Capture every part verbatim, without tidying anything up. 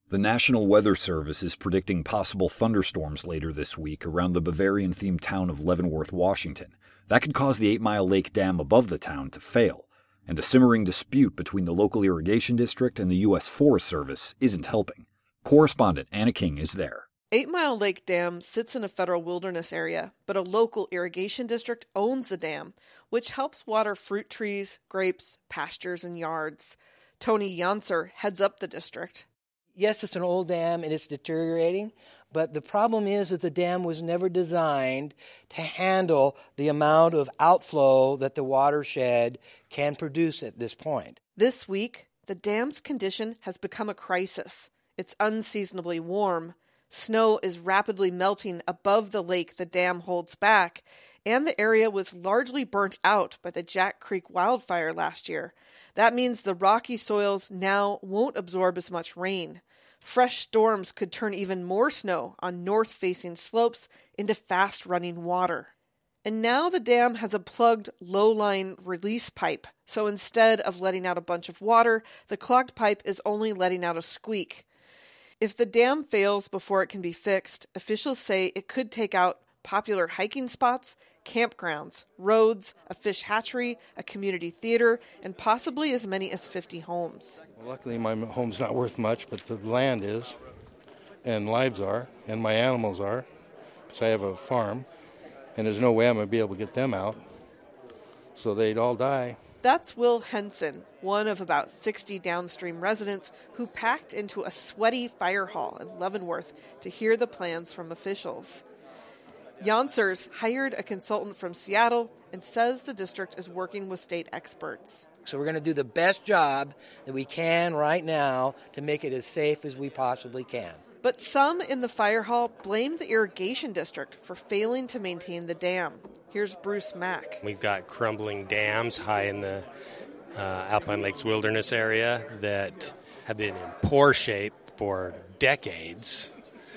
The National Weather Service is predicting possible thunderstorms later this week around the Bavarian-themed town of Leavenworth, Washington. That could cause the Eight Mile Lake Dam above the town to fail, and a simmering dispute between the local irrigation district and the U S Forest Service isn't helping. Correspondent Anna King is there. Eight Mile Lake Dam sits in a federal wilderness area, but a local irrigation district owns the dam, which helps water fruit trees, grapes, pastures, and yards. Tony Janser heads up the district. Yes, it's an old dam and it's deteriorating, but the problem is that the dam was never designed to handle the amount of outflow that the watershed can produce at this point. This week, the dam's condition has become a crisis. It's unseasonably warm. Snow is rapidly melting above the lake the dam holds back, and the area was largely burnt out by the Jack Creek wildfire last year. That means the rocky soils now won't absorb as much rain. Fresh storms could turn even more snow on north-facing slopes into fast-running water. And now the dam has a plugged low-line release pipe, so instead of letting out a bunch of water, the clogged pipe is only letting out a squeak. If the dam fails before it can be fixed, officials say it could take out popular hiking spots, campgrounds, roads, a fish hatchery, a community theater, and possibly as many as fifty homes. Well, luckily, my home's not worth much, but the land is, and lives are, and my animals are. So I have a farm, and there's no way I'm going to be able to get them out, so they'd all die. That's Will Henson, one of about sixty downstream residents who packed into a sweaty fire hall in Leavenworth to hear the plans from officials. Janser's hired a consultant from Seattle and says the district is working with state experts. So we're going to do the best job that we can right now to make it as safe as we possibly can. But some in the fire hall blame the irrigation district for failing to maintain the dam. Here's Bruce Mack. We've got crumbling dams high in the uh, Alpine Lakes Wilderness area that have been in poor shape for decades,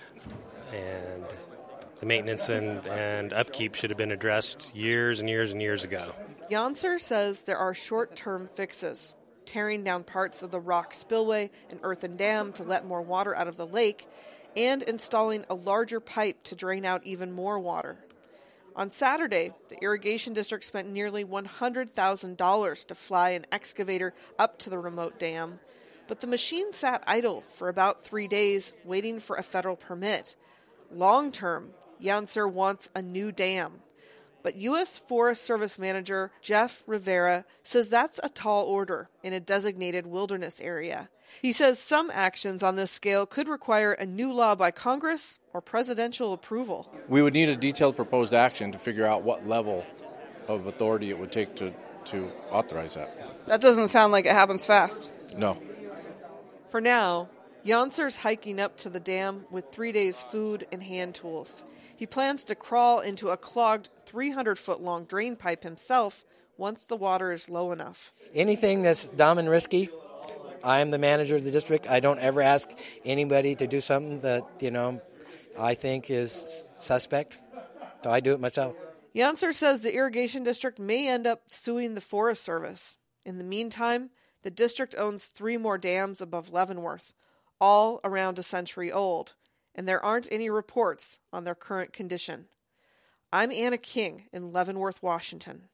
and the maintenance and, and upkeep should have been addressed years and years and years ago. Janser says there are short-term fixes, tearing down parts of the rock spillway and earthen dam to let more water out of the lake, and installing a larger pipe to drain out even more water. On Saturday, the irrigation district spent nearly one hundred thousand dollars to fly an excavator up to the remote dam, but the machine sat idle for about three days waiting for a federal permit. Long-term, Janser wants a new dam, but U S Forest Service Manager Jeff Rivera says that's a tall order in a designated wilderness area. He says some actions on this scale could require a new law by Congress or presidential approval. We would need a detailed proposed action to figure out what level of authority it would take to, to authorize that. That doesn't sound like it happens fast. No. For now, Janser's hiking up to the dam with three days' food and hand tools. He plans to crawl into a clogged three hundred foot long drain pipe himself once the water is low enough. Anything that's dumb and risky, I am the manager of the district. I don't ever ask anybody to do something that, you know, I think is suspect. So I do it myself. Janser says the irrigation district may end up suing the Forest Service. In the meantime, the district owns three more dams above Leavenworth, all around a century old, and there aren't any reports on their current condition. I'm Anna King in Leavenworth, Washington.